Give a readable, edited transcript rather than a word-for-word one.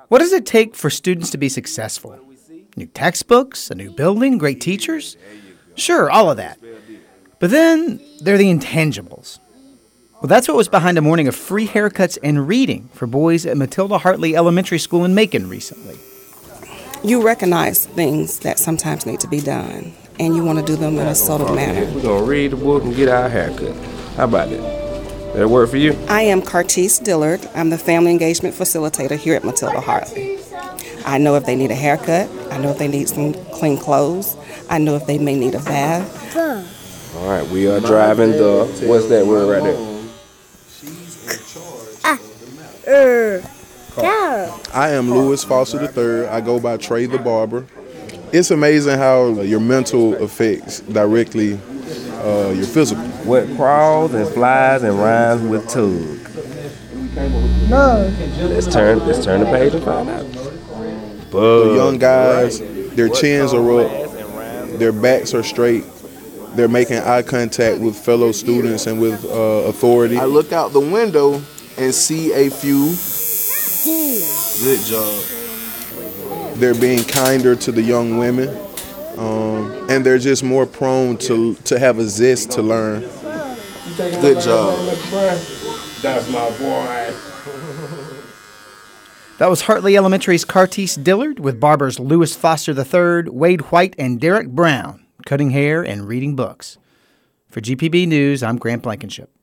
What does it take for students to be successful? New textbooks, a new building, great teachers? Sure, all of that. But then there are the intangibles. Well, that's what was behind a morning of free haircuts and reading for boys at Matilda Hartley Elementary School in Macon recently. You recognize things that sometimes need to be done, and you want to do them in a subtle manner. We're going to read the book and get our haircut. How about that? That work for you? I am Cartice Dillard. I'm the family engagement facilitator here at Matilda Hartley. I know if they need a haircut. I know if they need some clean clothes. I know if they may need a bath. All right, we are driving the, what's that word right there? I am Louis Foster III. I go by Trey the Barber. It's amazing how your mental affects directly your physical. What crawls and flies and rhymes with tug? No. Let's turn the page and find out. The young guys, their chins are up, their backs are straight. They're making eye contact with fellow students and with authority. I look out the window and see a few. Good job. They're being kinder to the young women, and they're just more prone to have a zest to learn. Good job. That's my boy. That was Hartley Elementary's Cartice Dillard with Barbers Louis Foster III, Wade White, and Derek Brown, cutting hair and reading books. For GPB News, I'm Grant Blankenship.